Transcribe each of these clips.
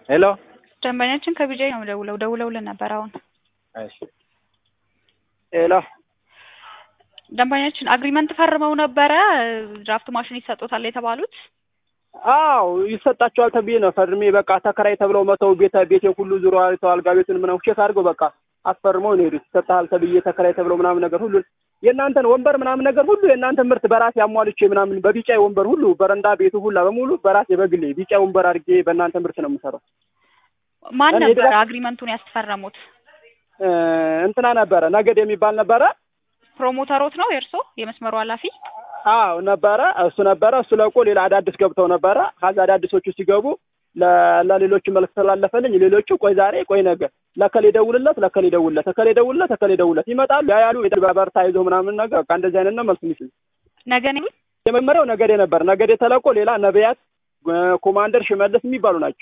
ሄሎ ደንበኛችን ከቢጃይ ነው ደውለውልን ነበር አሁን። እሺ ሄሎ ደንበኛችን አግሪመንት ፈርመው ነበረ ድራፍት ማሽን ይሰጡታል የተባሉት? አዎ ይሰጣቸዋል ተብዬ ነው ፈርሜ በቃ ተከራይ ተብለው መተው ቤቴ ሁሉ ዙሪያ አይተው አልጋ ቤቱን ምናምን ቼክ አድርገው በቃ አስፈርመው ነው ሄዱት። ይሰጣል ተብዬ ተከራይ ተብለው ምናምን ነገር ሁሉ የእናንተን ወንበር ምናምን ነገር ሁሉ የእናንተ ምርት በራሴ አሟልቼ ምናምን በቢጫ ወንበር ሁሉ በረንዳ ቤቱ ሁሉ በሙሉ በራሴ በግሌ ቢጫ ወንበር አድርጌ በእናንተ ምርት ነው የምሰራው። ማን ነበር አግሪመንቱን ያስፈረሙት? እንትና ነበረ ነገድ የሚባል ነበረ። ፕሮሞተሮት ነው የእርሶ የመስመሩ ኃላፊ? አዎ ነበረ እሱ ለቆ ሌላ አዳዲስ ገብተው ነበረ። ከዛ አዳዲሶቹ ሲገቡ ለሌሎቹ መልክ ተላለፈልኝ። ሌሎቹ ቆይ ዛሬ ቆይ ነገ ለከሌ ደውልለት ይመጣሉ ያያሉ በበርታ ይዞ ምናምን ነገር በቃ እንደዚህ አይነት ነው መልስ የሚስል ነገ ነው የመመሪያው ነገዴ ነበር። ነገዴ ተለቆ ሌላ ነብያት ኮማንደር ሽመልስ የሚባሉ ናቸው።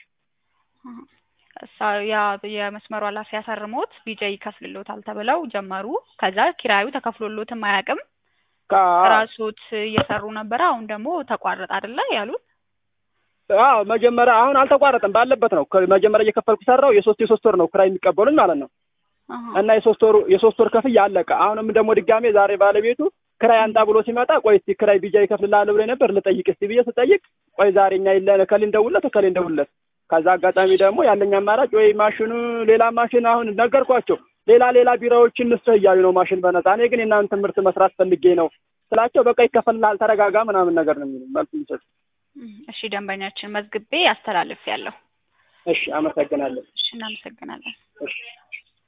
ያ የመስመሩ ኃላፊ ያፈርሙት ቢጃይ ይከፍልሎታል ተብለው ጀመሩ። ከዛ ኪራዩ ተከፍሎሎትም አያውቅም። ራሱት እየሰሩ ነበር። አሁን ደግሞ ተቋረጠ አይደለ ያሉት? አዎ መጀመሪያ አሁን አልተቋረጠም ባለበት ነው። መጀመሪያ እየከፈልኩ ሰራው የሶስት ወር ነው ክራይ የሚቀበሉኝ ማለት ነው። እና የሶስት ወር ከፍያ አለቀ። አሁንም ደግሞ ድጋሜ ዛሬ ባለቤቱ ክራይ አንጣ ብሎ ሲመጣ ቆይ እስቲ ክራይ ቢጃይ ይከፍልልሃል ብሎ ነበር ልጠይቅ እስቲ ብዬ ስጠይቅ ቆይ ዛሬኛ ይለነ ከሊን ደውልለት ከዛ አጋጣሚ ደግሞ ያለኝ አማራጭ ወይ ማሽኑ ሌላ ማሽን አሁን ነገርኳቸው ሌላ ቢራዎችን ንስህ እያሉ ነው ማሽን በነፃ እኔ ግን የእናንተ ምርት መስራት ፈልጌ ነው ስላቸው በቃ ይከፈልልሃል ተረጋጋ ምናምን ነገር ነው የሚሉኝ መልስ የሚሰጥ። እሺ ደንበኛችን መዝግቤ ያስተላልፍ ያለው። እሺ አመሰግናለሁ። እሺ እናመሰግናለን። እሺ